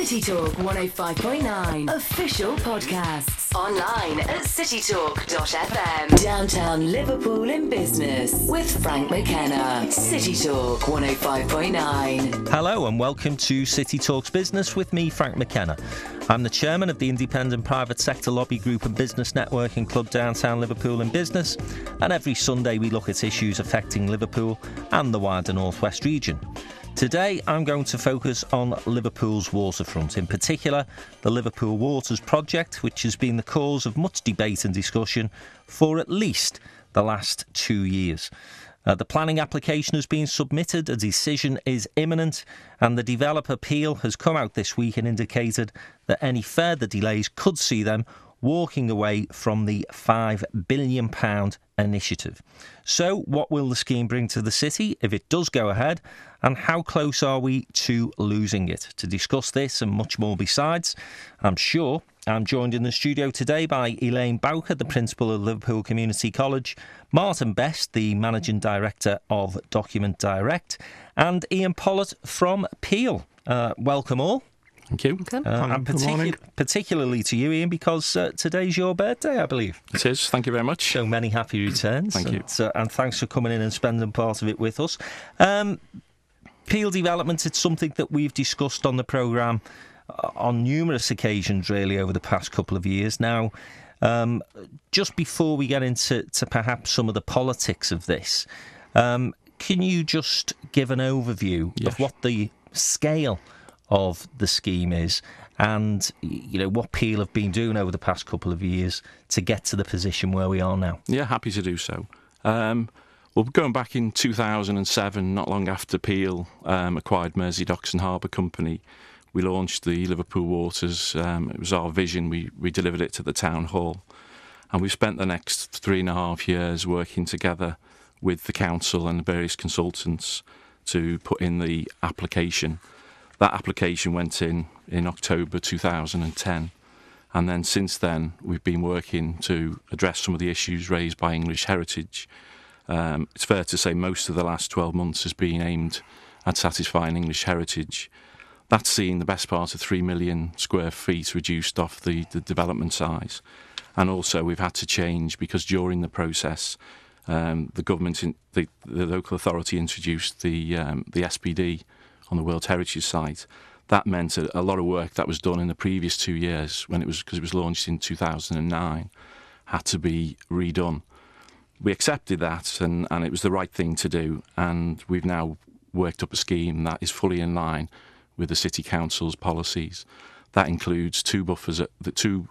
City Talk 105.9 official podcasts. Online at citytalk.fm. Downtown Liverpool in business with Frank McKenna. City Talk 105.9. Hello and welcome to City Talks Business with me, Frank McKenna. I'm the chairman of the independent private sector lobby group and business networking club Downtown Liverpool in Business, and every Sunday we look at issues affecting Liverpool and the wider North West region. Today I'm going to focus on Liverpool's waterfront, in particular the Liverpool Waters project, which has been the cause of much debate and discussion for at least the last 2 years. The planning application has been submitted, a decision is imminent, and the developer Peel has come out this week and indicated that any further delays could see them walking away from the £5 billion initiative. So what will the scheme bring to the city if it does go ahead, and how close are we to losing it? To discuss this and much more besides, I'm joined in the studio today by Elaine Bowker, the principal of Liverpool Community College, Martin Best, the managing director of Document Direct, and Ian Pollard from Peel. Welcome all. Thank you. And particularly to you, Ian, because today's your birthday, I believe. It is. Thank you very much. So many happy returns. Thank you. And thanks for coming in and spending part of it with us. Peel development, it's something that we've discussed on the programme on numerous occasions, really, over the past couple of years. Now, just before we get into perhaps some of the politics of this, can you just give an overview of what the scale of the scheme is, and what Peel have been doing over the past couple of years to get to the position where we are now? Yeah, happy to do so. Well, going back in 2007, not long after Peel acquired Mersey Docks and Harbour Company, we launched the Liverpool Waters. It was our vision. We delivered it to the town hall, and we've spent the next 3.5 years working together with the council and various consultants to put in the application. That application went in October 2010, and then since then we've been working to address some of the issues raised by English Heritage. It's fair to say most of the last 12 months has been aimed at satisfying English Heritage. That's seen the best part of 3 million square feet reduced off the development size, and also we've had to change because during the process the government, the local authority introduced the SPD on the World Heritage Site. That meant a lot of work that was done in the previous 2 years, because it was launched in 2009, had to be redone. We accepted that, and it was the right thing to do, and we've now worked up a scheme that is fully in line with the City Council's policies. That includes 2 buffers, the 2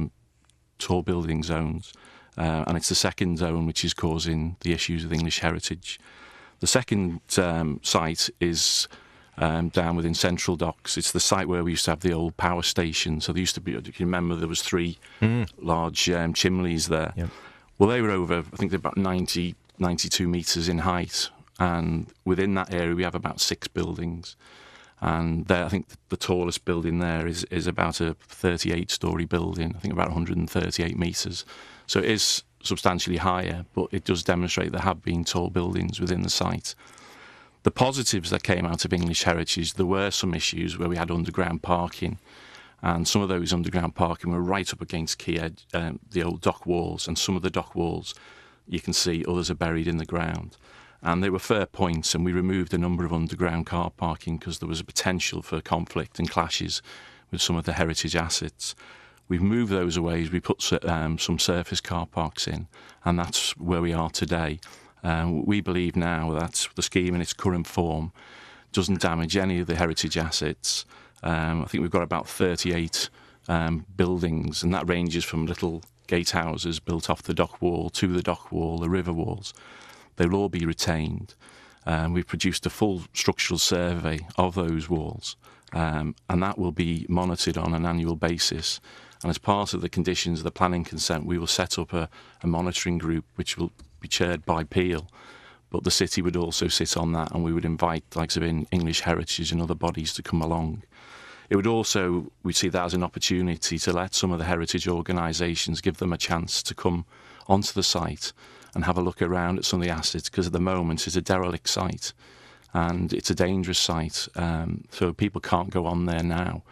tall building zones, and it's the second zone which is causing the issues with English Heritage. The second site is down within Central Docks. It's the site where we used to have the old power station. So there used to be, if you remember, there was 3 large chimneys there. Yep. Well, they were over, I think they're about 92 metres in height. And within that area, we have about 6 buildings. And there, I think the tallest building there is about a 38-storey building, I think about 138 metres. So it is substantially higher, but it does demonstrate there have been tall buildings within the site. The positives that came out of English Heritage, there were some issues where we had underground parking, and some of those underground parking were right up against quay edge, the old dock walls, and some of the dock walls you can see others are buried in the ground. And they were fair points, and we removed a number of underground car parking because there was a potential for conflict and clashes with some of the heritage assets. We've moved those away, we put some surface car parks in, and that's where we are today. We believe now that the scheme in its current form doesn't damage any of the heritage assets. I think we've got about 38 buildings, and that ranges from little gatehouses built off the dock wall to the dock wall, the river walls. They'll all be retained. We've produced a full structural survey of those walls, and that will be monitored on an annual basis. And as part of the conditions of the planning consent, we will set up a monitoring group which will be chaired by Peel, but the city would also sit on that, and we would invite likes of English Heritage and other bodies to come along. It would also, we see that as an opportunity to let some of the heritage organisations, give them a chance to come onto the site and have a look around at some of the assets, because at the moment it's a derelict site and it's a dangerous site, so people can't go on there now.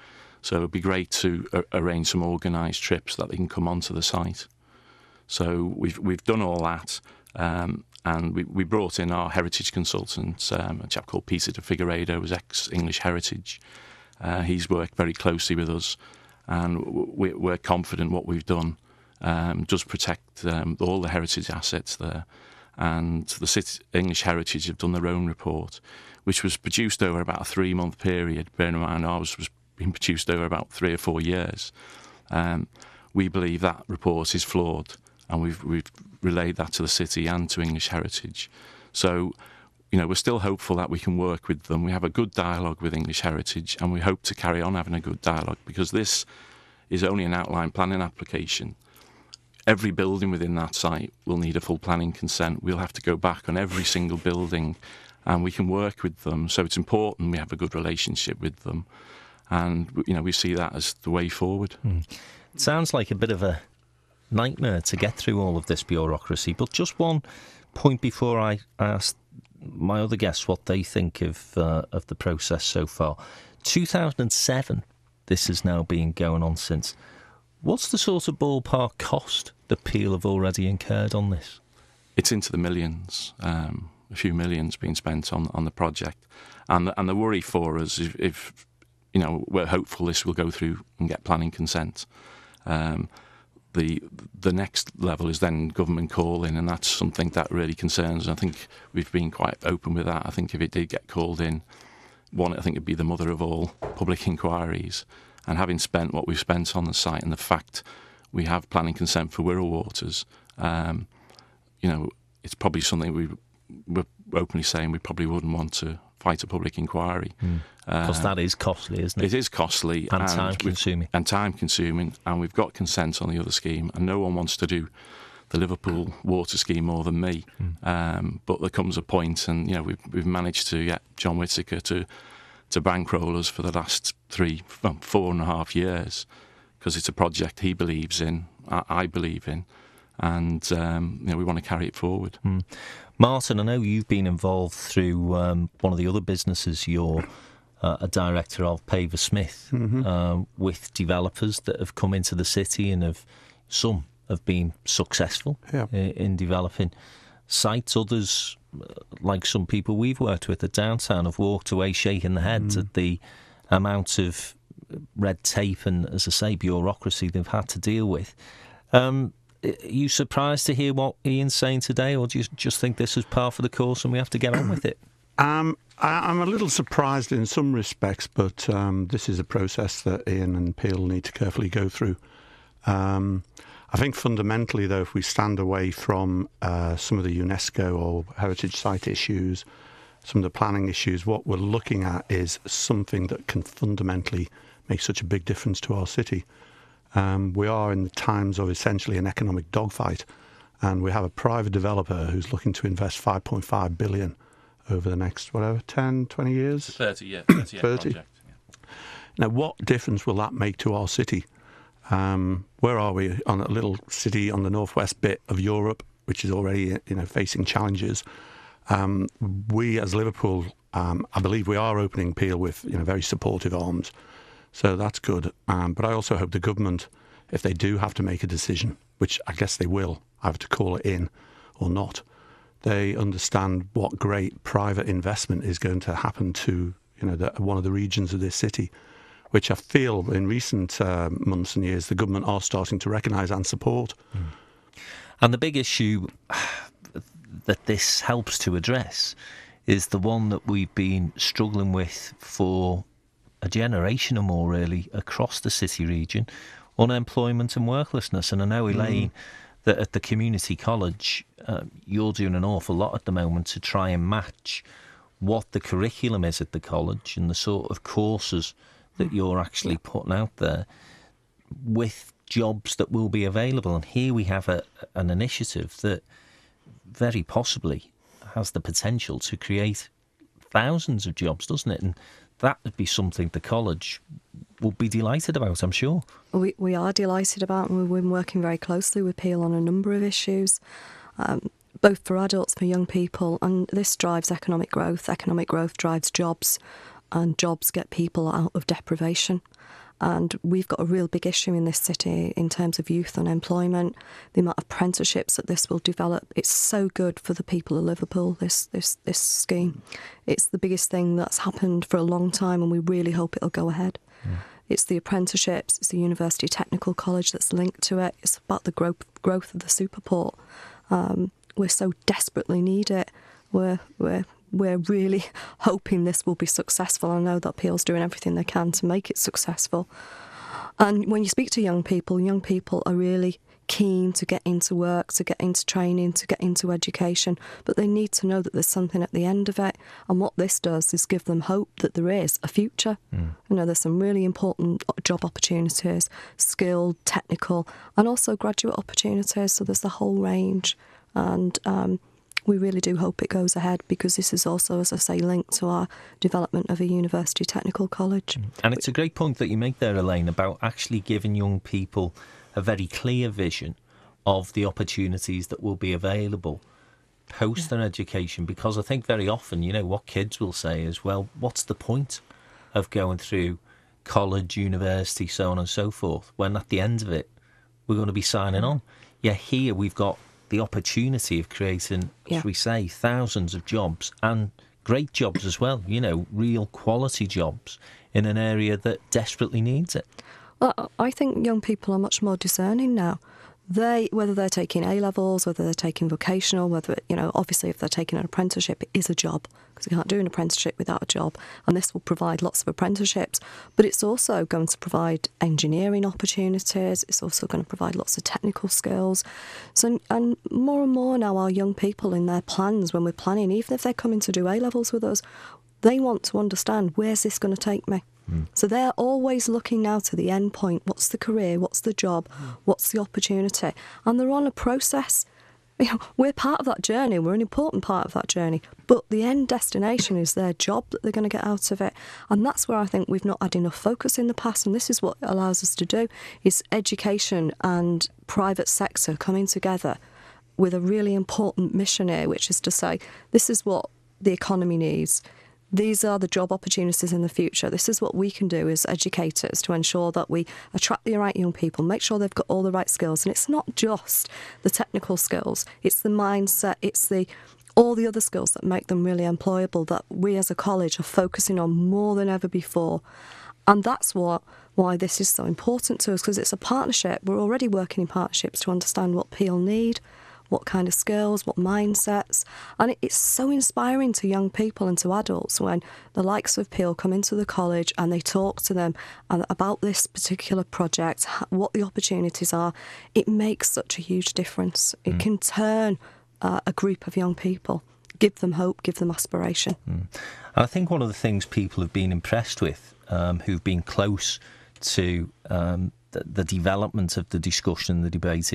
So it'd be great to arrange some organised trips that they can come onto the site. So we've done all that, and we brought in our heritage consultant, a chap called Peter de Figueiredo, who's ex-English Heritage. He's worked very closely with us, and we're confident what we've done does protect all the heritage assets there. And the City English Heritage have done their own report, which was produced over about a 3-month period. Bearing in mind ours was being produced over about 3 or 4 years. We believe that report is flawed, and we've relayed that to the city and to English Heritage. So, we're still hopeful that we can work with them. We have a good dialogue with English Heritage, and we hope to carry on having a good dialogue, because this is only an outline planning application. Every building within that site will need a full planning consent. We'll have to go back on every single building, and we can work with them. So it's important we have a good relationship with them, and we see that as the way forward. It sounds like a bit of a nightmare to get through all of this bureaucracy, but just one point before I ask my other guests what they think of the process so far. 2007, this has now been going on since. What's the sort of ballpark cost that Peel have already incurred on this? It's into the millions, a few millions being spent on the project. And the worry for us, if we're hopeful this will go through and get planning consent, the next level is then government call-in, and that's something that really concerns. I think we've been quite open with that. I think if it did get called in, I think it'd be the mother of all public inquiries. And having spent what we've spent on the site, and the fact we have planning consent for Wirral Waters, it's probably something we're openly saying we probably wouldn't want to fight a public inquiry. Because that is costly, isn't it? It is costly. And time-consuming. And we've got consent on the other scheme, and no one wants to do the Liverpool water scheme more than me. But there comes a point, and we've managed to get John Whittaker to bankroll us for the last 4.5 years, because it's a project he believes in, I believe in, and we want to carry it forward. Martin, I know you've been involved through one of the other businesses you're a director of, Paver Smith, with developers that have come into the city, and some have been successful in developing sites. Others, like some people we've worked with at Downtown, have walked away shaking their heads at the amount of red tape and, as I say, bureaucracy they've had to deal with. Are you surprised to hear what Ian's saying today, or do you just think this is par for the course and we have to get on with it? I'm a little surprised in some respects, but this is a process that Ian and Peel need to carefully go through. I think fundamentally, though, if we stand away from some of the UNESCO or heritage site issues, some of the planning issues, what we're looking at is something that can fundamentally make such a big difference to our city. We are in the times of essentially an economic dogfight, and we have a private developer who's looking to invest $5.5 billion over the next, 10, 20 years? 30. Project. Now, what difference will that make to our city? Where are we? On a little city on the northwest bit of Europe, which is already facing challenges. We as Liverpool, I believe we are opening Peel with very supportive arms, so that's good. But I also hope the government, if they do have to make a decision, which I guess they will, either to call it in or not, they understand what great private investment is going to happen to one of the regions of this city, which I feel in recent months and years the government are starting to recognise and support. And the big issue that this helps to address is the one that we've been struggling with for a generation or more, really, across the city region: unemployment and worklessness. And I know, Elaine, that at the community college you're doing an awful lot at the moment to try and match what the curriculum is at the college and the sort of courses that you're actually putting out there with jobs that will be available. And here we have an initiative that very possibly has the potential to create thousands of jobs, doesn't it? And that would be something the college would be delighted about, I'm sure. We are delighted about, and we've been working very closely with Peel on a number of issues, both for adults, for young people, and this drives economic growth. Economic growth drives jobs, and jobs get people out of deprivation. And we've got a real big issue in this city in terms of youth unemployment, the amount of apprenticeships that this will develop. It's so good for the people of Liverpool, this scheme. It's the biggest thing that's happened for a long time, and we really hope it'll go ahead. It's the apprenticeships, it's the University Technical College that's linked to it. It's about the growth of the Superport. We so desperately need it. We're really hoping this will be successful. I know that Peel's doing everything they can to make it successful. And when you speak to young people are really keen to get into work, to get into training, to get into education, but they need to know that there's something at the end of it. And what this does is give them hope that there is a future. You know, there's some really important job opportunities, skilled, technical, and also graduate opportunities. So there's the whole range. And we really do hope it goes ahead, because this is also, as I say, linked to our development of a University Technical College. And it's a great point that you make there, Elaine, about actually giving young people a very clear vision of the opportunities that will be available post their education, because I think very often, you know, what kids will say is, well, what's the point of going through college, university, so on and so forth, when at the end of it, we're going to be signing on. Yeah, here we've got the opportunity of creating, as we say, thousands of jobs, and great jobs as well, you know, real quality jobs in an area that desperately needs it. Well, I think young people are much more discerning now. Whether they're taking A-levels, whether they're taking vocational, whether, you know, obviously if they're taking an apprenticeship, it is a job, because you can't do an apprenticeship without a job, and this will provide lots of apprenticeships. But it's also going to provide engineering opportunities, it's also going to provide lots of technical skills. So, and more now our young people in their plans, when we're planning, even if they're coming to do A-levels with us, they want to understand, where's this going to take me? So they're always looking now to the end point. What's the career? What's the job? What's the opportunity? And they're on a process. You know, we're part of that journey. We're an important part of that journey. But the end destination is their job that they're going to get out of it. And that's where I think we've not had enough focus in the past. And this is what allows us to do, is education and private sector coming together with a really important mission here, which is to say, this is what the economy needs. These are the job opportunities in the future. This is what we can do as educators to ensure that we attract the right young people, make sure they've got all the right skills. And it's not just the technical skills, it's the mindset, it's all the other skills that make them really employable, that we as a college are focusing on more than ever before. And that's why this is so important to us, because it's a partnership. We're already working in partnerships to understand what Peel need, what kind of skills, what mindsets. And it's so inspiring to young people and to adults when the likes of Peel come into the college and they talk to them about this particular project, what the opportunities are. It makes such a huge difference. It can turn a group of young people, give them hope, give them aspiration. I think one of the things people have been impressed with, who've been close to the development of the discussion, the debate,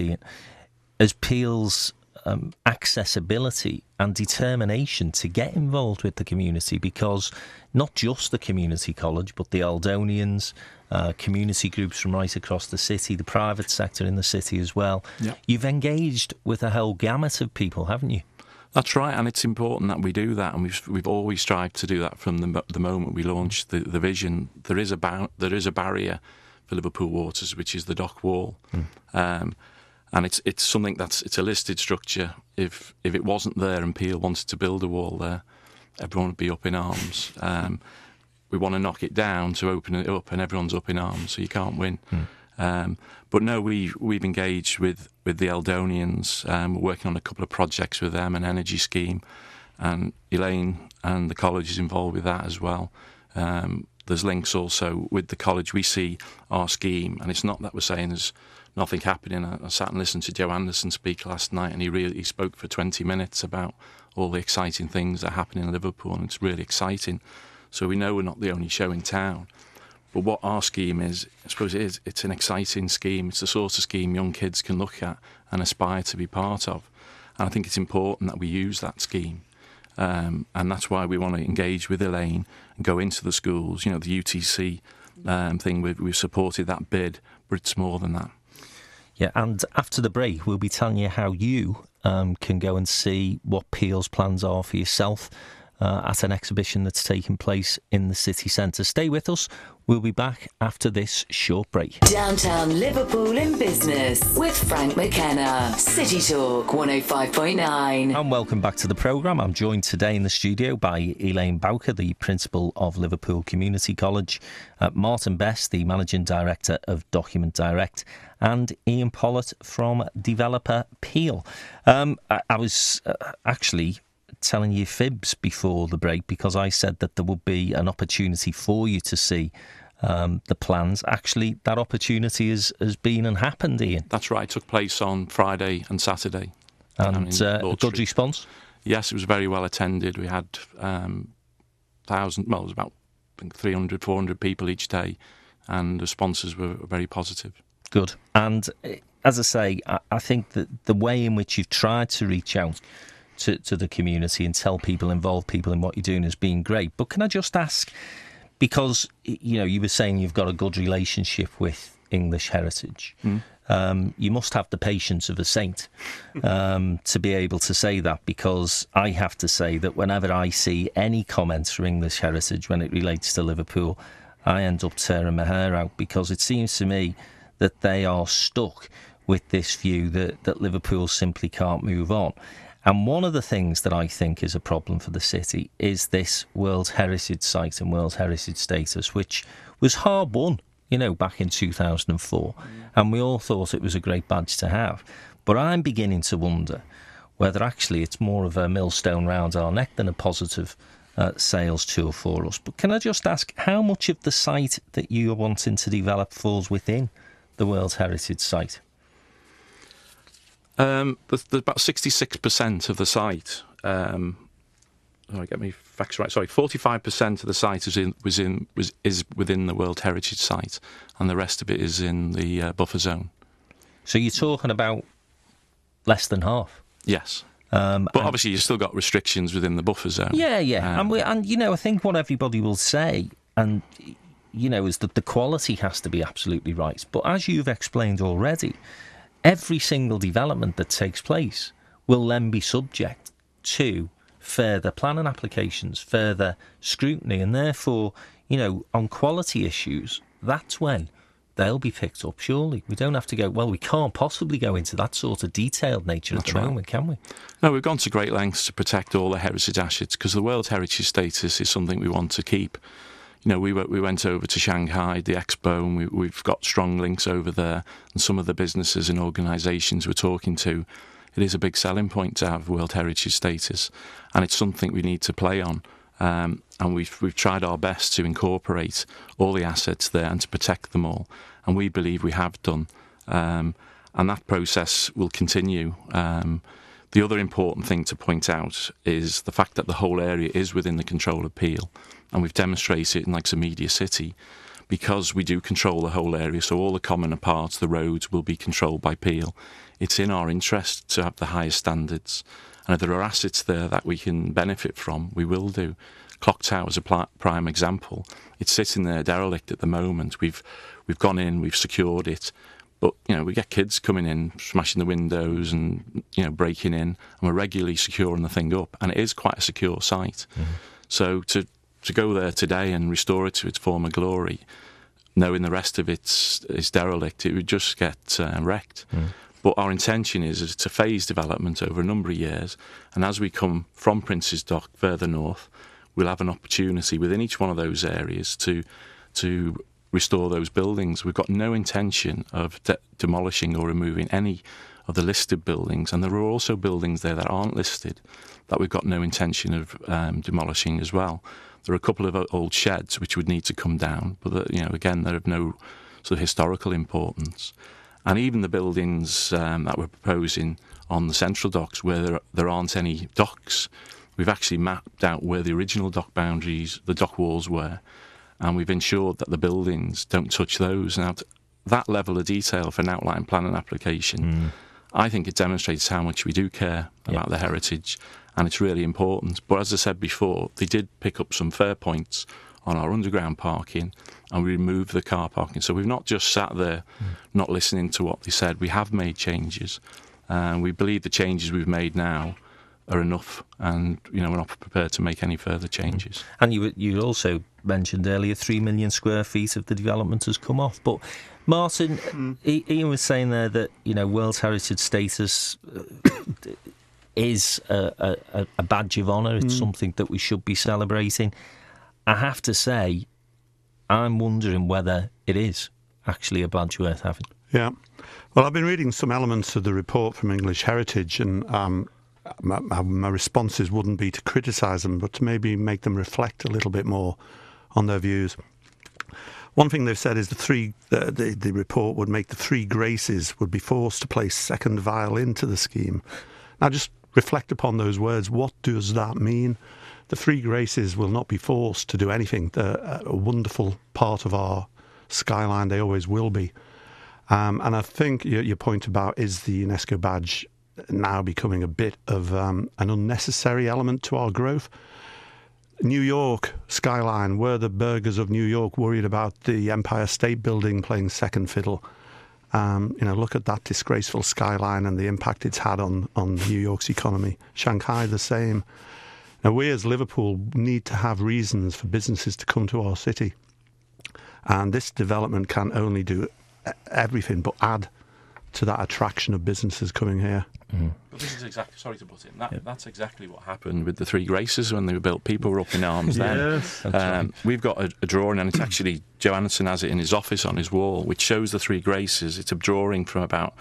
as Peel's accessibility and determination to get involved with the community, because not just the community college, but the Eldonians, community groups from right across the city, the private sector in the city as well. Yep. You've engaged with a whole gamut of people, haven't you? That's right, and it's important that we do that, and we've always strived to do that from the moment we launched the vision. There is a barrier for Liverpool Waters, which is the dock wall. And it's something it's a listed structure. If it wasn't there and Peel wanted to build a wall there, everyone would be up in arms. We want to knock it down to open it up, and everyone's up in arms, so you can't win. But no, we've engaged with the Eldonians. We're working on a couple of projects with them, an energy scheme, and Elaine and the college is involved with that as well. There's links also with the college. We see our scheme, and it's not that we're saying there's nothing happening. I sat and listened to Joe Anderson speak last night, and he spoke for 20 minutes about all the exciting things that are happening in Liverpool, and it's really exciting. So we know we're not the only show in town. But what our scheme is, I suppose it's an exciting scheme. It's the sort of scheme young kids can look at and aspire to be part of. And I think it's important that we use that scheme. And that's why we want to engage with Elaine and go into the schools. You know, the UTC thing, we've supported that bid, but it's more than that. Yeah, and after the break, we'll be telling you how you can go and see what Peel's plans are for yourself at an exhibition that's taking place in the city centre. Stay with us. We'll be back after this short break. Downtown Liverpool in Business with Frank McKenna. City Talk 105.9. And welcome back to the programme. I'm joined today in the studio by Elaine Bowker, the Principal of Liverpool Community College, Martin Best, the Managing Director of Document Direct, and Ian Pollett from Developer Peel. I was actually telling you fibs before the break because I said that there would be an opportunity for you to see the plans. Actually, that opportunity has been and happened, Ian. That's right. It took place on Friday and Saturday. And a good response? Yes, it was very well attended. We had it was about I think 300, 400 people each day, and the sponsors were very positive. Good. And as I say, I think that the way in which you've tried to reach out to the community and tell people, involve people in what you're doing has been great. But can I just ask, because you were saying you've got a good relationship with English heritage, you must have the patience of a saint to be able to say that, because I have to say that whenever I see any comments for English heritage when it relates to Liverpool, I end up tearing my hair out, because it seems to me that they are stuck with this view that Liverpool simply can't move on. And one of the things that I think is a problem for the city is this World Heritage Site and World Heritage status, which was hard won, back in 2004. And we all thought it was a great badge to have. But I'm beginning to wonder whether actually it's more of a millstone round our neck than a positive sales tool for us. But can I just ask, how much of the site that you are wanting to develop falls within the World Heritage Site? There's about 66% of the site. Get me facts right. Sorry, 45% of the site is within the World Heritage Site, and the rest of it is in the buffer zone. So you're talking about less than half. Yes. But obviously, you've still got restrictions within the buffer zone. Yeah. And I think what everybody will say, and is that the quality has to be absolutely right. But as you've explained already, every single development that takes place will then be subject to further planning applications, further scrutiny, and therefore, on quality issues, that's when they'll be picked up, surely. We don't have to go, we can't possibly go into that sort of detailed nature at the moment, can we? No, we've gone to great lengths to protect all the heritage assets, because the World Heritage status is something we want to keep. We went over to Shanghai, the expo, and we've got strong links over there. And some of the businesses and organisations we're talking to, it is a big selling point to have World Heritage status, and it's something we need to play on. And we've tried our best to incorporate all the assets there and to protect them all. And we believe we have done. And that process will continue. The other important thing to point out is the fact that the whole area is within the control of Peel. And we've demonstrated in a media city, because we do control the whole area, so all the common parts, the roads, will be controlled by Peel. It's in our interest to have the highest standards. And if there are assets there that we can benefit from, we will do. Clock Tower is a prime example. It's sitting there derelict at the moment. We've gone in, we've secured it. But, we get kids coming in, smashing the windows and, breaking in, and we're regularly securing the thing up. And it is quite a secure site. Mm-hmm. So to go there today and restore it to its former glory, knowing the rest of it is derelict, it would just get wrecked. Mm. But our intention is to phase development over a number of years, and as we come from Prince's Dock further north, we'll have an opportunity within each one of those areas to restore those buildings. We've got no intention of demolishing or removing any of the listed buildings, and there are also buildings there that aren't listed that we've got no intention of demolishing as well. There are a couple of old sheds which would need to come down, but again, they're of no sort of historical importance. And even the buildings that we're proposing on the central docks, where there aren't any docks, we've actually mapped out where the original dock boundaries, the dock walls were, and we've ensured that the buildings don't touch those. Now, that level of detail for an outline planning application, I think it demonstrates how much we do care about the heritage, and it's really important. But as I said before, they did pick up some fair points on our underground parking, and we removed the car parking. So we've not just sat there not listening to what they said. We have made changes, and we believe the changes we've made now are enough, and we're not prepared to make any further changes. And you also mentioned earlier 3 million square feet of the development has come off. But Martin, Ian was saying there that World Heritage status is a badge of honour. It's something that we should be celebrating. I have to say, I'm wondering whether it is actually a badge worth having. Yeah. Well, I've been reading some elements of the report from English Heritage, and my responses wouldn't be to criticise them, but to maybe make them reflect a little bit more on their views. One thing they've said is the report would make the Three Graces would be forced to play second violin to the scheme. Now, just reflect upon those words. What does that mean? The Three Graces will not be forced to do anything. They're a wonderful part of our skyline. They always will be. And I think your point about is the UNESCO badge now becoming a bit of an unnecessary element to our growth. New York skyline, were the burghers of New York worried about the Empire State Building playing second fiddle? Look at that disgraceful skyline and the impact it's had on New York's economy. Shanghai, the same. Now, we as Liverpool need to have reasons for businesses to come to our city. And this development can only do everything but add to that attraction of businesses coming here. But this is exactly, sorry to butt in, that's exactly what happened with the Three Graces when they were built. People were up in arms then. Yes, we've got a drawing, and it's actually, Joe Anderson has it in his office on his wall, which shows the Three Graces. It's a drawing from about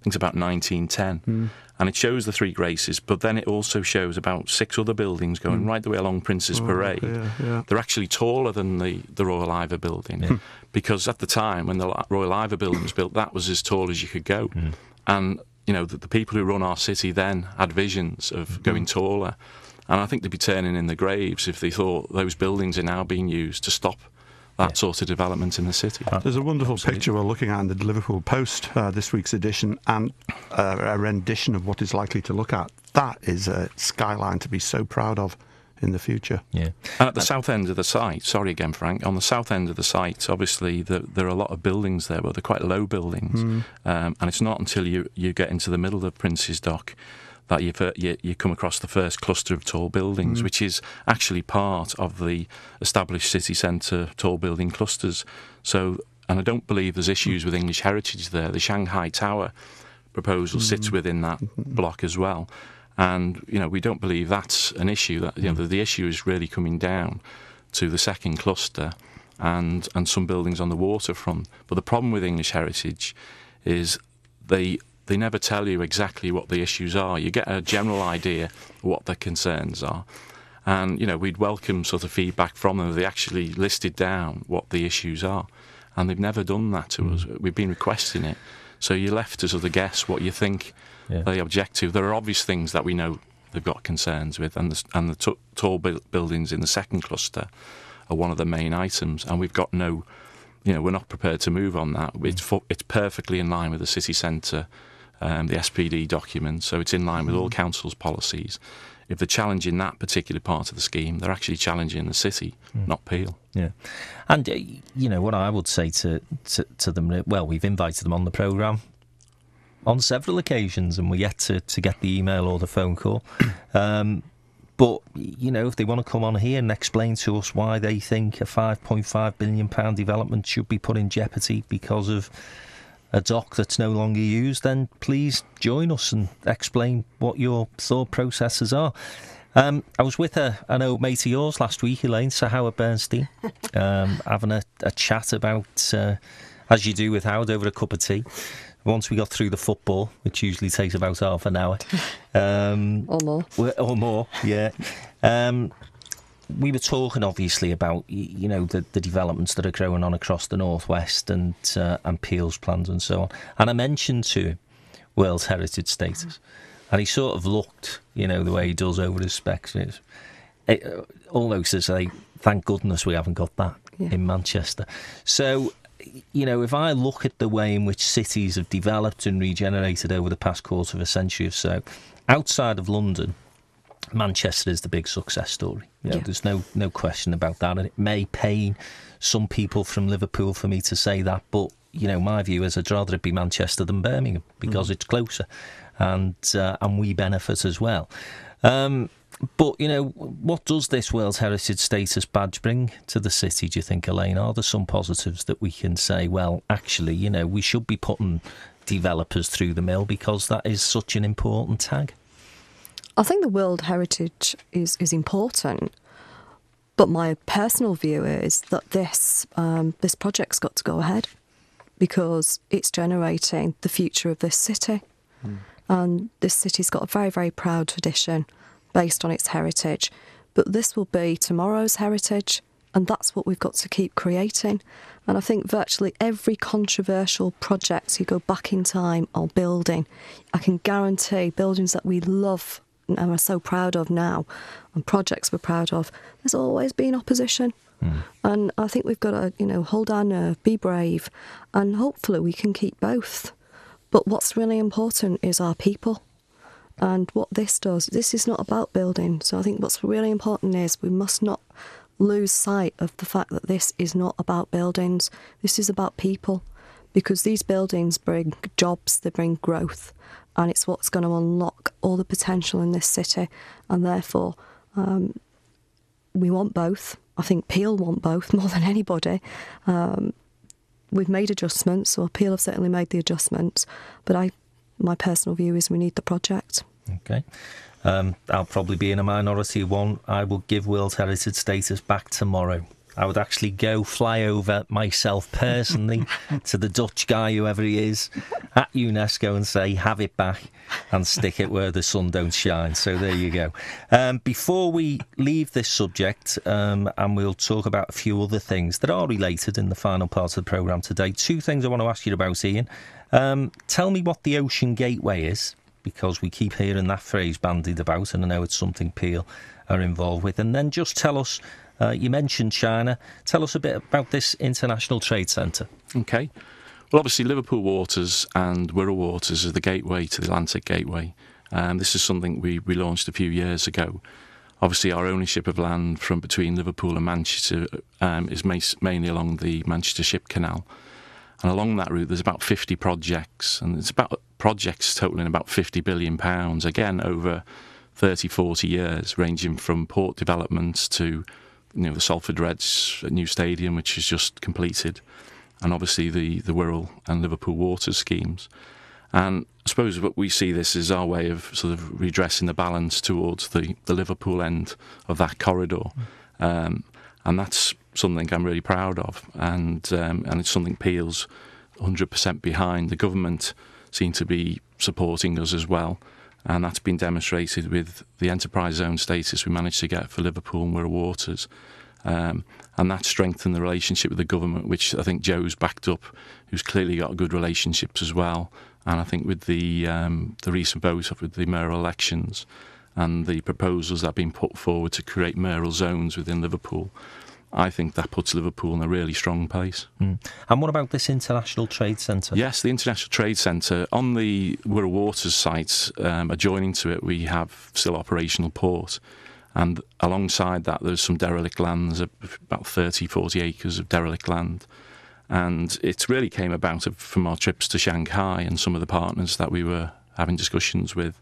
1910. And it shows the Three Graces, but then it also shows about 6 other buildings going right the way along Prince's Parade. Yeah. They're actually taller than the Royal Ivor Building, because at the time when the Royal Ivor Building was built, that was as tall as you could go. And the people who run our city then had visions of going taller, and I think they'd be turning in their graves if they thought those buildings are now being used to stop that sort of development in the city. There's a wonderful picture we're looking at in the Liverpool Post, this week's edition, and a rendition of what it's likely to look at. That is a skyline to be so proud of in the future. Yeah. And at the south end of the site, sorry again, Frank, on the south end of the site, obviously there are a lot of buildings there, but they're quite low buildings. And it's not until you get into the middle of Prince's Dock that you come across the first cluster of tall buildings, which is actually part of the established city centre tall building clusters. So, and I don't believe there's issues with English heritage there. The Shanghai Tower proposal sits within that block as well. And, we don't believe that's an issue. That the issue is really coming down to the second cluster and some buildings on the waterfront. But the problem with English heritage is they never tell you exactly what the issues are. You get a general idea of what their concerns are. And, we'd welcome sort of feedback from them if they actually listed down what the issues are. And they've never done that to us. We've been requesting it. So you're left to sort of guess what you think they object to. There are obvious things that we know they've got concerns with, and the tall buildings in the second cluster are one of the main items. And we've got we're not prepared to move on that. It's perfectly in line with the city centre, the SPD document, so it's in line with all council's policies. If they're challenging that particular part of the scheme, they're actually challenging the city, not Peel. Yeah. And, what I would say to them, well, we've invited them on the programme on several occasions, and we're yet to get the email or the phone call. But, if they want to come on here and explain to us why they think a £5.5 billion development should be put in jeopardy because of a dock that's no longer used, then please join us and explain what your thought processes are. I was with an old mate of yours last week, Elaine, Sir Howard Bernstein, having a chat about, as you do with Howard, over a cup of tea. Once we got through the football, which usually takes about half an hour. Or more, yeah. We were talking, obviously, about the developments that are going on across the northwest and Peel's plans and so on. And I mentioned to him World Heritage status, and he sort of looked, the way he does over his specs. Almost as say, thank goodness we haven't got that in Manchester. So, if I look at the way in which cities have developed and regenerated over the past quarter of a century or so, outside of London, Manchester is the big success story. There's no question about that, and it may pain some people from Liverpool for me to say that, but my view is I'd rather it be Manchester than Birmingham because it's closer, and we benefit as well. But, what does this World Heritage Status badge bring to the city, do you think, Elaine? Are there some positives that we can say, well, actually, we should be putting developers through the mill because that is such an important tag? I think the World Heritage is important, but my personal view is that this project's got to go ahead because it's generating the future of this city. And this city's got a very, very proud tradition based on its heritage. But this will be tomorrow's heritage, and that's what we've got to keep creating. And I think virtually every controversial project you go back in time or building, I can guarantee buildings that we love and are so proud of now, and projects we're proud of, there's always been opposition. And I think we've got to, hold our nerve, be brave, and hopefully we can keep both. But what's really important is our people. And what this does, this is not about building. So I think what's really important is we must not lose sight of the fact that this is not about buildings. This is about people, because these buildings bring jobs, they bring growth, and it's what's going to unlock all the potential in this city. And therefore, we want both. I think Peel want both more than anybody. We've made adjustments, so Peel have certainly made the adjustments, but my personal view is we need the project. Okay. I'll probably be in a minority one. I will give World Heritage status back tomorrow. I would actually fly over myself personally to the Dutch guy, whoever he is, at UNESCO and say, have it back and stick it where the sun don't shine. So there you go. Before we leave this subject, and we'll talk about a few other things that are related in the final part of the programme today, two things I want to ask you about, Ian. Tell me what the Ocean Gateway is, because we keep hearing that phrase bandied about, and I know it's something Peel are involved with. And then just tell us, you mentioned China. Tell us a bit about this International Trade Centre. Okay. Well, obviously, Liverpool Waters and Wirral Waters is the gateway to the Atlantic Gateway. This is something we launched a few years ago. Obviously, our ownership of land from between Liverpool and Manchester is mainly along the Manchester Ship Canal. And along that route, there's about 50 projects, and it's about projects totaling about £50 billion, again, over 30, 40 years, ranging from port developments to the Salford Reds new stadium, which is just completed, and obviously the Wirral and Liverpool Waters schemes. And I suppose what we see this is our way of sort of redressing the balance towards the Liverpool end of that corridor. And that's something I'm really proud of, and it's something Peel's 100% behind. The government seem to be supporting us as well, and that's been demonstrated with the enterprise zone status we managed to get for Liverpool and Wirral Waters. And that strengthened the relationship with the government, which I think Joe's backed up, who's clearly got good relationships as well. And I think with the recent vote with the mayoral elections and the proposals that have been put forward to create mayoral zones within Liverpool, I think that puts Liverpool in a really strong place. And what about this International Trade Centre? Yes, the International Trade Centre. On the Wirral Waters site, adjoining to it, we have still operational port. And alongside that, there's some derelict land. There's about 30, 40 acres of derelict land. And it really came about from our trips to Shanghai and some of the partners that we were having discussions with.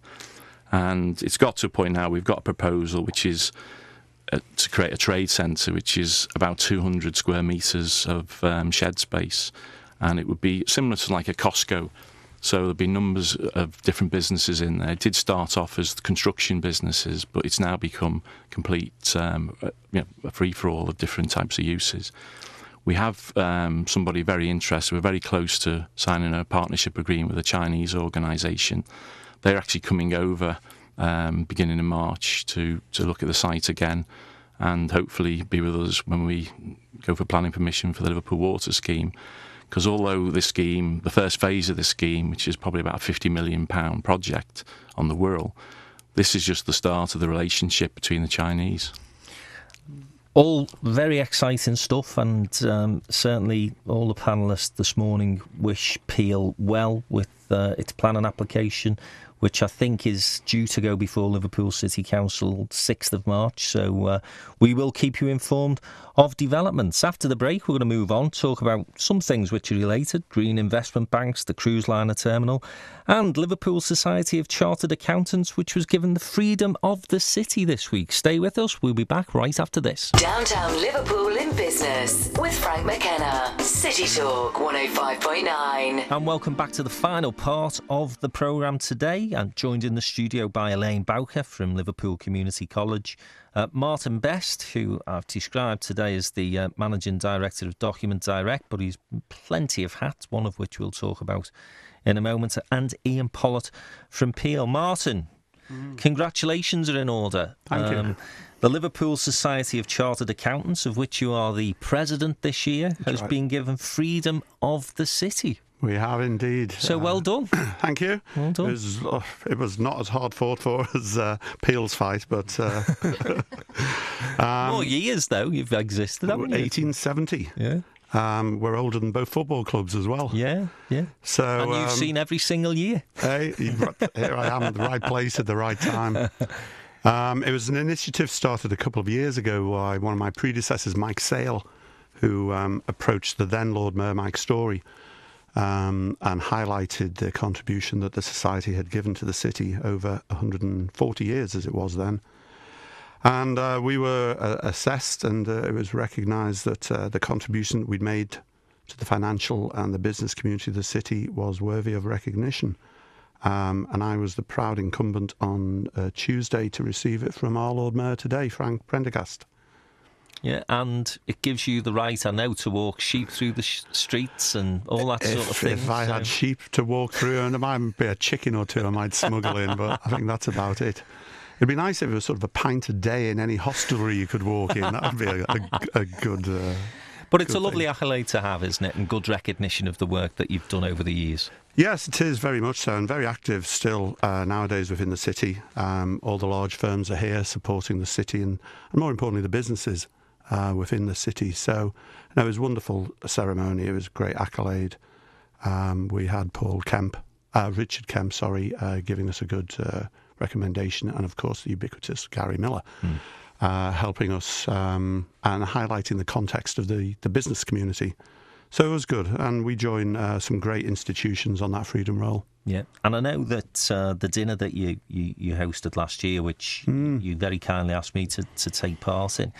And it's got to a point now, we've got a proposal which is to create a trade centre, which is about 200 square metres of shed space. And it would be similar to like a Costco. So there'd be numbers of different businesses in there. It did start off as construction businesses, but it's now become complete a free-for-all of different types of uses. We have somebody very interested. We're very close to signing a partnership agreement with a Chinese organisation. They're actually coming over beginning in March to look at the site again and hopefully be with us when we go for planning permission for the Liverpool Water scheme. Because although this scheme, the first phase of the scheme, which is probably about a £50 million project on the Wirral, this is just the start of the relationship between the Chinese. All very exciting stuff, and certainly all the panellists this morning wish Peel well with its planning application, which I think is due to go before Liverpool City Council 6th of March. So we will keep you informed of developments. After the break, we're going to move on, talk about some things which are related: green investment banks, the cruise liner terminal, and Liverpool Society of Chartered Accountants, which was given the freedom of the city this week. Stay with us. We'll be back right after this. Downtown Liverpool in Business with Frank McKenna. City Talk 105.9. And welcome back to the final part of the programme today. I'm joined in the studio by Elaine Bowker from Liverpool Community College, Martin Best, who I've described today as the Managing Director of Document Direct, but he's plenty of hats, one of which we'll talk about in a moment, and Ian Pollard from Peel. Martin, congratulations are in order. Thank you. The Liverpool Society of Chartered Accountants, of which you are the president this year, has been given freedom of the city. We have indeed. So well done. Thank you. Well done. It was not as hard fought for as Peel's fight, but... More years, though, you've existed, haven't you? 1870. Yeah. We're older than both football clubs as well. Yeah, yeah. So, and you've seen every single year. Hey, here I am at the right place at the right time. It was an initiative started a couple of years ago by one of my predecessors, Mike Sale, who approached the then Lord Mayor, Mike Story, and highlighted the contribution that the Society had given to the city over 140 years, as it was then. And we were assessed, and it was recognised that the contribution we'd made to the financial and the business community of the city was worthy of recognition. And I was the proud incumbent on Tuesday to receive it from our Lord Mayor today, Frank Prendergast. Yeah, and it gives you the right, I know, to walk sheep through the streets and all that sort of thing. If I had sheep to walk through, and there might be a chicken or two I might smuggle in, but I think that's about it. It'd be nice if it was sort of a pint a day in any hostelry you could walk in. That would be a good... But it's a lovely accolade to have, isn't it? And good recognition of the work that you've done over the years. Yes, it is, very much so, and very active still nowadays within the city. All the large firms are here supporting the city and more importantly, the businesses within the city. So it was a wonderful ceremony. It was a great accolade. We had Richard Kemp, giving us a good recommendation, and of course the ubiquitous Gary Miller helping us and highlighting the context of the business community. So it was good, and we join some great institutions on that freedom roll. Yeah, and I know that the dinner that you hosted last year, which you very kindly asked me to take part in,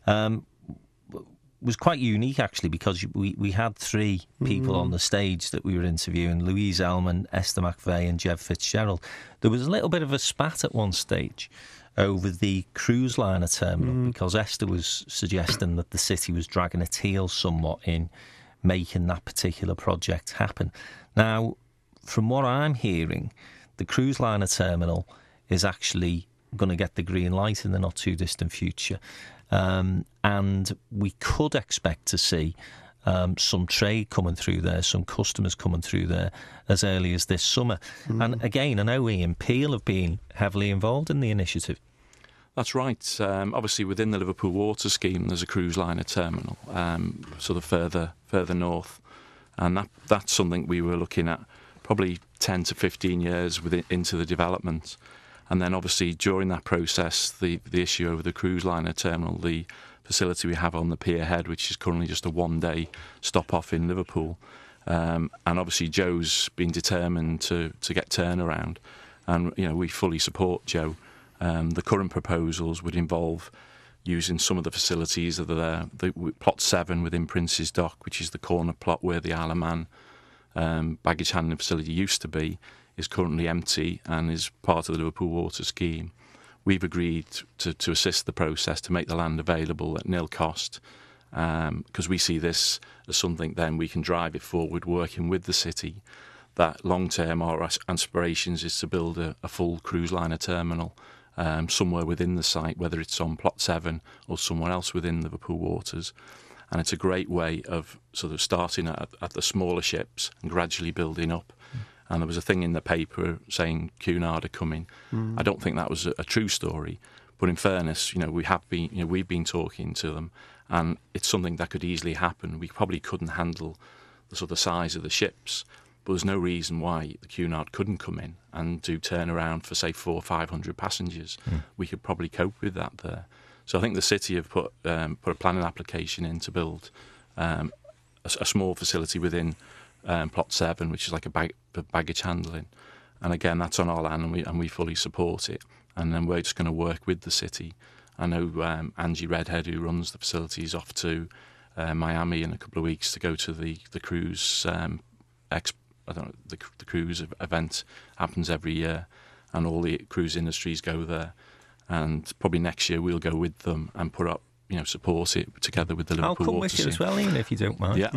was quite unique actually, because we had three people on the stage that we were interviewing: Louise Ellman, Esther McVeigh and Jev Fitzgerald. There was a little bit of a spat at one stage over the cruise liner terminal because Esther was suggesting that the city was dragging its heels somewhat in making that particular project happen. Now, from what I'm hearing, the cruise liner terminal is actually going to get the green light in the not too distant future. And we could expect to see some trade coming through there, some customers coming through there as early as this summer. And again, I know Ian Peel have been heavily involved in the initiative. That's right. Obviously, within the Liverpool Water Scheme, there's a cruise liner terminal, sort of further north, and that's something we were looking at probably 10 to 15 years into the development. And then obviously during that process, the issue over the cruise liner terminal, the facility we have on the pier head, which is currently just a one-day stop-off in Liverpool. And obviously Joe's been determined to get turnaround. And, we fully support Joe. The current proposals would involve using some of the facilities that are there. The plot 7 within Prince's Dock, which is the corner plot where the Isle of Man baggage handling facility used to be, is currently empty and is part of the Liverpool Water Scheme. We've agreed to assist the process to make the land available at nil cost, because we see this as something then we can drive it forward working with the city. That long-term our aspirations is to build a full cruise liner terminal somewhere within the site, whether it's on plot 7 or somewhere else within Liverpool Waters. And it's a great way of sort of starting at the smaller ships and gradually building up. And there was a thing in the paper saying Cunard are coming. I don't think that was a true story, but in fairness, we've been talking to them, and it's something that could easily happen. We probably couldn't handle the sort of size of the ships, but there's no reason why the Cunard couldn't come in and do turnaround for, say, 400 or 500 passengers. We could probably cope with that there. So I think the city have put a planning application in to build a small facility within Plot 7, which is like a baggage handling. And again, that's on our land, and we fully support it. And then we're just going to work with the city. I know Angie Redhead, who runs the facility, is off to Miami in a couple of weeks to go to the cruise the cruise event happens every year, and all the cruise industries go there. And probably next year we'll go with them and put up, support it together with the Liverpool I'll come Water with you Scene. as well, Ian, if you don't mind. Yeah.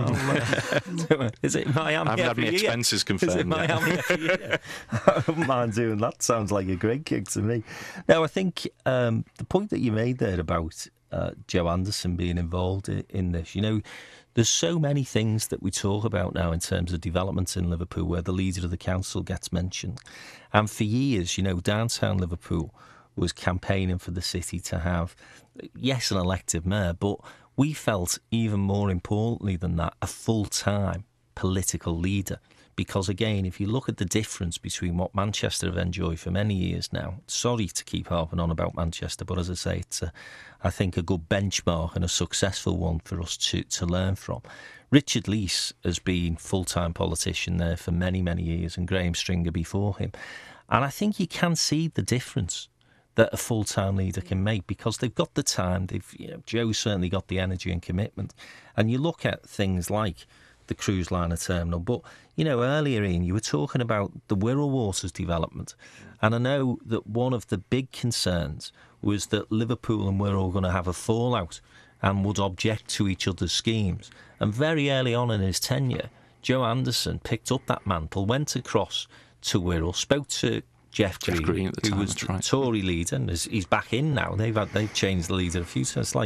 Is it Miami? I haven't had my expenses confirmed. Is it Miami every year? I don't mind doing that. Sounds like a great gig to me. Now, I think the point that you made there about Joe Anderson being involved in this, there's so many things that we talk about now in terms of developments in Liverpool where the leader of the council gets mentioned. And for years, downtown Liverpool was campaigning for the city to have, yes, an elected mayor, but we felt even more importantly than that, a full-time political leader. Because again, if you look at the difference between what Manchester have enjoyed for many years now, sorry to keep harping on about Manchester, but as I say, it's I think a good benchmark and a successful one for us to learn from. Richard Leese has been full-time politician there for many, many years, and Graham Stringer before him. And I think you can see the difference that a full-time leader can make, because they've got the time. Joe's certainly got the energy and commitment. And you look at things like the cruise liner terminal. But, earlier, Ian, you were talking about the Wirral Waters development. And I know that one of the big concerns was that Liverpool and Wirral were going to have a fallout and would object to each other's schemes. And very early on in his tenure, Joe Anderson picked up that mantle, went across to Wirral, spoke to Jeff Green at the time, who was the Tory leader, and he's back in now. They've changed the leader a few times. It's like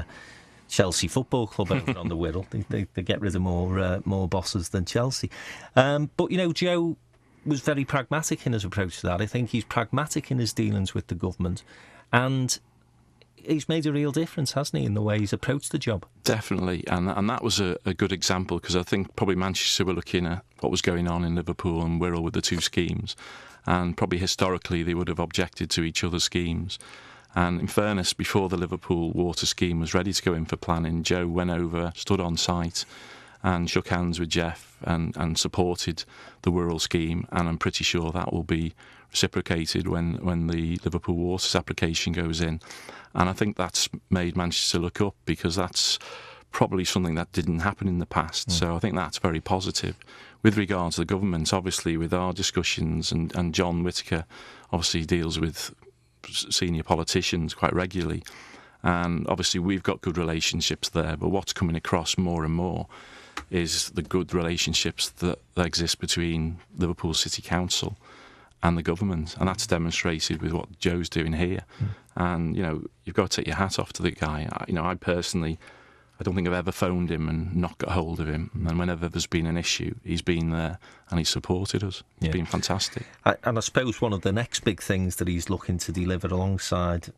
Chelsea Football Club over on the Wirral. They get rid of more bosses than Chelsea. But, Joe was very pragmatic in his approach to that. I think he's pragmatic in his dealings with the government, and he's made a real difference, hasn't he, in the way he's approached the job? Definitely, and that was a good example, because I think probably Manchester were looking at what was going on in Liverpool and Wirral with the two schemes, and probably historically they would have objected to each other's schemes. And in fairness, before the Liverpool water scheme was ready to go in for planning, Joe went over, stood on site and shook hands with Jeff and supported the Wirral scheme, and I'm pretty sure that will be reciprocated when the Liverpool Waters application goes in. And I think that's made Manchester look up, because that's probably something that didn't happen in the past. So I think that's very positive. With regard to the government, obviously with our discussions, and John Whittaker obviously deals with senior politicians quite regularly, and obviously we've got good relationships there, but what's coming across more and more is the good relationships that exist between Liverpool City Council and the government, and that's demonstrated with what Joe's doing here. And you've got to take your hat off to the guy. I personally, I don't think I've ever phoned him and not got hold of him. And whenever there's been an issue, he's been there and he's supported us. It's been fantastic. And I suppose one of the next big things that he's looking to deliver alongside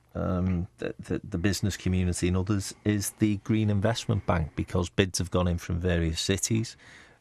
the business community and others is the Green Investment Bank, because bids have gone in from various cities.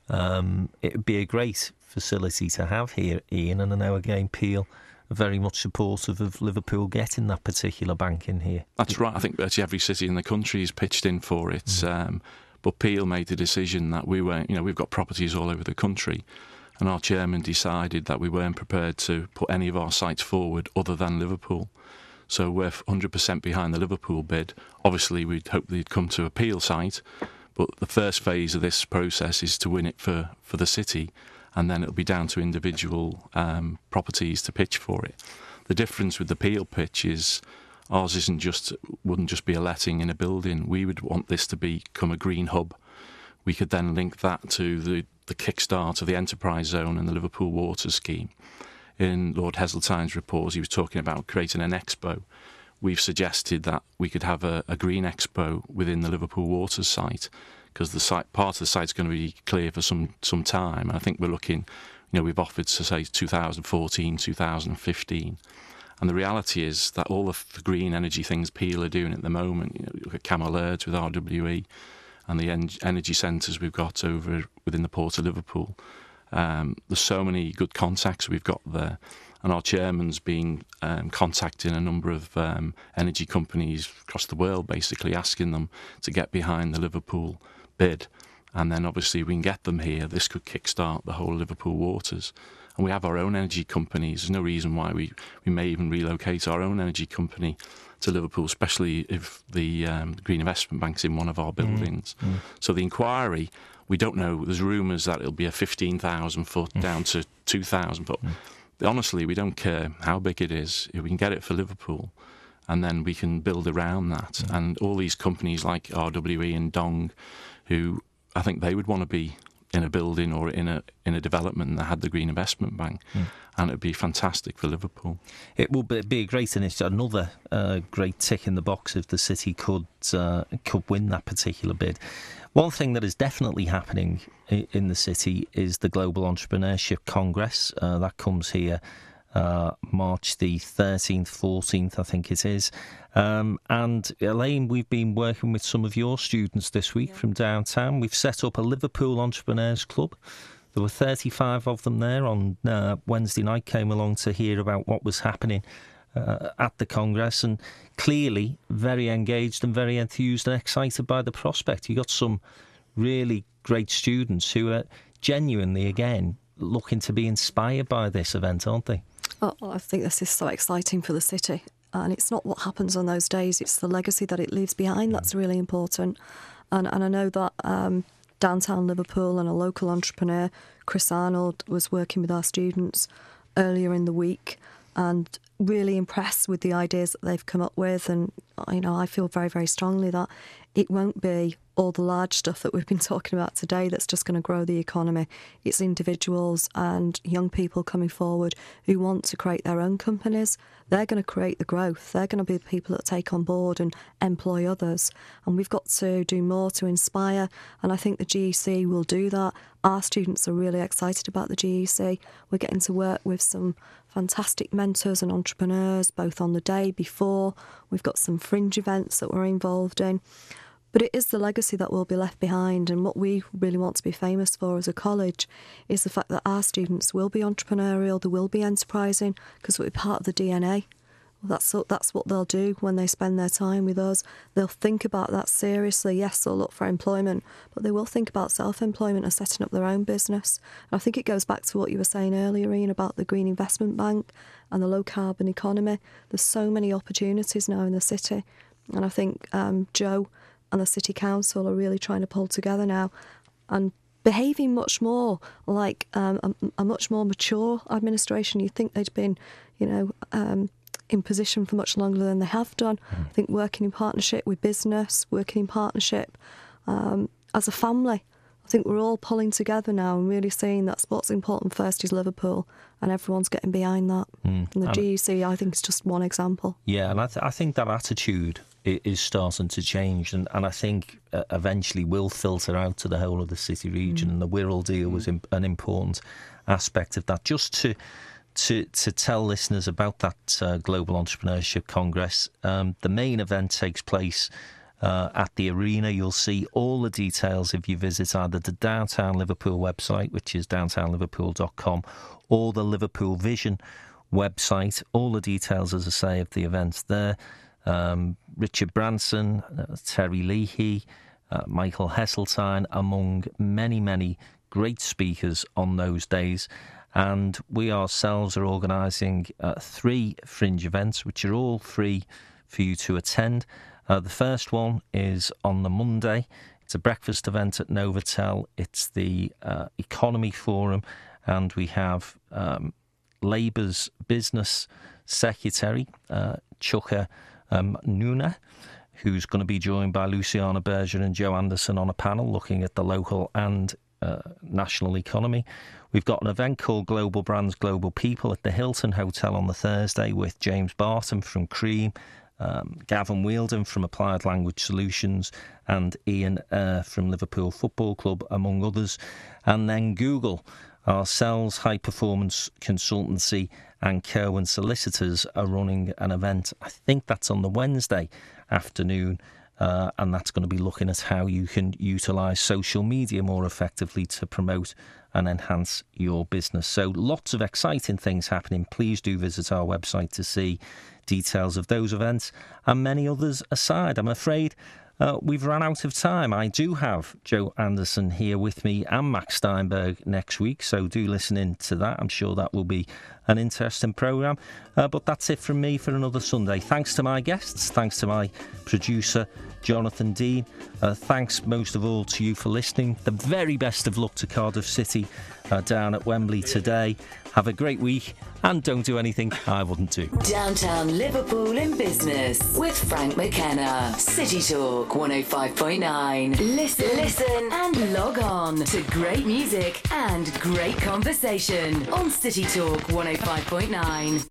It would be a great facility to have here, Ian, and I know again Peel are very much supportive of Liverpool getting that particular bank in here. That's right. I think actually every city in the country has pitched in for it. But Peel made the decision that we weren't, we've got properties all over the country, and our chairman decided that we weren't prepared to put any of our sites forward other than Liverpool. So we're 100% behind the Liverpool bid. Obviously, we'd hope they'd come to a Peel site, but the first phase of this process is to win it for the city, and then it'll be down to individual properties to pitch for it. The difference with the Peel pitch is ours wouldn't just be a letting in a building. We would want this to become a green hub. We could then link that to the kickstart of the enterprise zone and the Liverpool Water scheme. In Lord Heseltine's report, he was talking about creating an expo. We've suggested that we could have a green expo within the Liverpool Waters site, because part of the site's going to be clear for some time. And I think we're looking, we've offered to say 2014, 2015. And the reality is that all of the green energy things Peel are doing at the moment, look at Camel Eards with RWE and the energy centres we've got over within the Port of Liverpool, There's so many good contacts we've got there. And our chairman's been contacting a number of energy companies across the world, basically asking them to get behind the Liverpool bid. And then obviously we can get them here. This could kickstart the whole Liverpool Waters. And we have our own energy companies. There's no reason why we may even relocate our own energy company to Liverpool, especially if the Green Investment Bank's in one of our buildings. So the inquiry, we don't know. There's rumours that it'll be a 15,000 foot down to 2,000 foot. Honestly, we don't care how big it is. If we can get it for Liverpool, and then we can build around that. And all these companies like RWE and Dong, who I think they would want to be in a building or in a development that had the Green Investment Bank, and it'd be fantastic for Liverpool. It will be a great initiative, another great tick in the box if the city could win that particular bid. One thing that is definitely happening in the city is the Global Entrepreneurship Congress. That comes here March the 13th, 14th, I think it is. And Elaine, we've been working with some of your students this week from downtown. We've set up a Liverpool Entrepreneurs Club. There were 35 of them there on Wednesday night, came along to hear about what was happening at the Congress, and clearly very engaged and very enthused and excited by the prospect. You got some really great students who are genuinely, again, looking to be inspired by this event, aren't they? Oh, I think this is so exciting for the city. And it's not what happens on those days, it's the legacy that it leaves behind that's really important. And I know that downtown Liverpool and a local entrepreneur, Chris Arnold, was working with our students earlier in the week and really impressed with the ideas that they've come up with. And, I feel very, very strongly that it won't be all the large stuff that we've been talking about today that's just going to grow the economy. It's individuals and young people coming forward who want to create their own companies. They're going to create the growth. They're going to be the people that take on board and employ others. And we've got to do more to inspire. And I think the GEC will do that. Our students are really excited about the GEC. We're getting to work with some fantastic mentors and entrepreneurs, both on the day before. We've got some fringe events that we're involved in. But it is the legacy that will be left behind, and what we really want to be famous for as a college is the fact that our students will be entrepreneurial, they will be enterprising, because we're part of the DNA. That's what they'll do when they spend their time with us. They'll think about that seriously. Yes, they'll look for employment, but they will think about self-employment and setting up their own business. And I think it goes back to what you were saying earlier, Ian, about the Green Investment Bank and the low-carbon economy. There's so many opportunities now in the city, and I think Joe and the City Council are really trying to pull together now and behaving much more like a much more mature administration. You'd think they'd been, in position for much longer than they have done. I think working in partnership with business, working in partnership as a family. I think we're all pulling together now and really seeing that what's important first is Liverpool, and everyone's getting behind that. And the GEC, I think, is just one example. Yeah, and I think that attitude is starting to change, and I think eventually will filter out to the whole of the city region, and the Wirral deal was an important aspect of that. Just to tell listeners about that Global Entrepreneurship Congress, the main event takes place at the arena. You'll see all the details if you visit either the Downtown Liverpool website, which is downtownliverpool.com, or the Liverpool Vision website. All the details, as I say, of the events there. Richard Branson, Terry Leahy, Michael Heseltine, among many, many great speakers on those days. And we ourselves are organising 3 fringe events, which are all free for you to attend. The first one is on the Monday. It's a breakfast event at Novotel. It's the Economy Forum, and we have Labour's Business Secretary, Chuka Nuna, who's going to be joined by Luciana Berger and Joe Anderson on a panel looking at the local and national economy. We've got an event called Global Brands, Global People at the Hilton Hotel on the Thursday with James Barton from Cream, Gavin Wielden from Applied Language Solutions, and Ian from Liverpool Football Club, among others. And then Google, ourselves, High Performance Consultancy, and Kerwin Solicitors are running an event. I think that's on the Wednesday afternoon, and that's going to be looking at how you can utilise social media more effectively to promote and enhance your business. So lots of exciting things happening. Please do visit our website to see details of those events and many others aside. I'm afraid we've run out of time. I do have Joe Anderson here with me and Max Steinberg next week, so do listen in to that. I'm sure that will be an interesting programme. But that's it from me for another Sunday. Thanks to my guests. Thanks to my producer, Jonathan Dean. Thanks most of all to you for listening. The very best of luck to Cardiff City down at Wembley today. Have a great week and don't do anything I wouldn't do. Downtown Liverpool in Business with Frank McKenna. City Talk 105.9. Listen and log on to great music and great conversation on City Talk 105.9.